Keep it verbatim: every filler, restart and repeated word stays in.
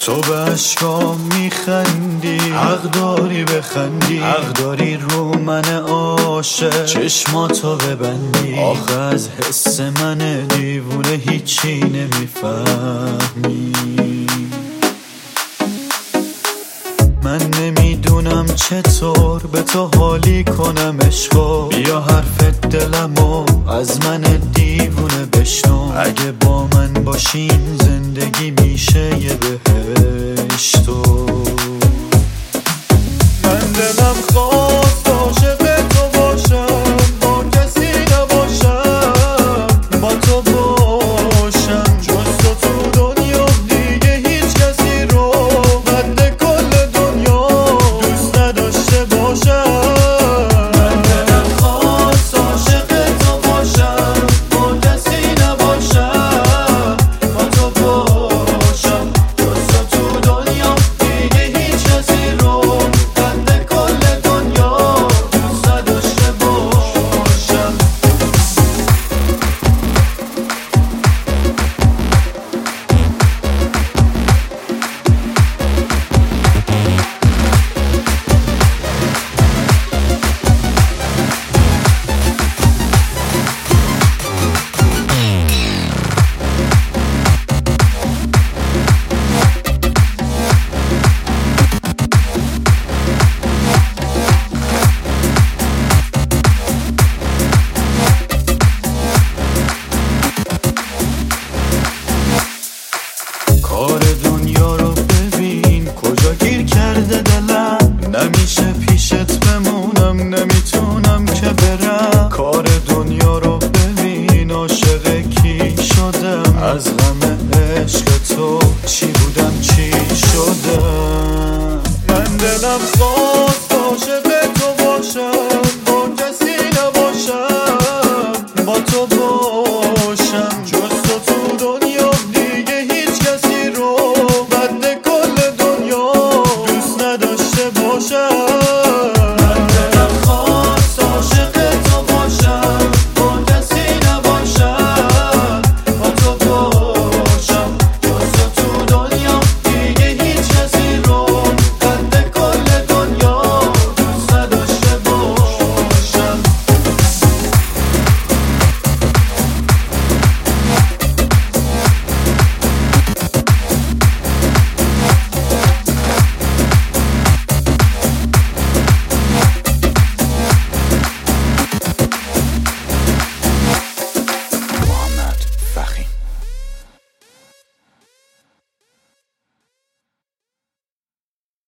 تو به عشقام میخندی، حق داری بخندی، حق داری رو من عاشق چشماتو ببندی. آخه از حس من دیوونه هیچی نمیفهمی. من نمیدونم چطور به تو حالی کنم عشقا. بیا حرف دلمو از من دیوونه بشنو. اگه با من باشین زندگی میشه یه بهشتو. من دلم خواست عاشق تو باشم، با کسی نباشم، با تو باشم. جز تو تو دنیا دیگه هیچ کسی رو قد کل دنیا دوست نداشته باشم. من دلم خواست عاشق تو باشم، با کسی نباشم، با تو باشم. جز تو تو دنیا دیگه هیچ کسی رو قد کل دنیا دوست نداشته باشم. کار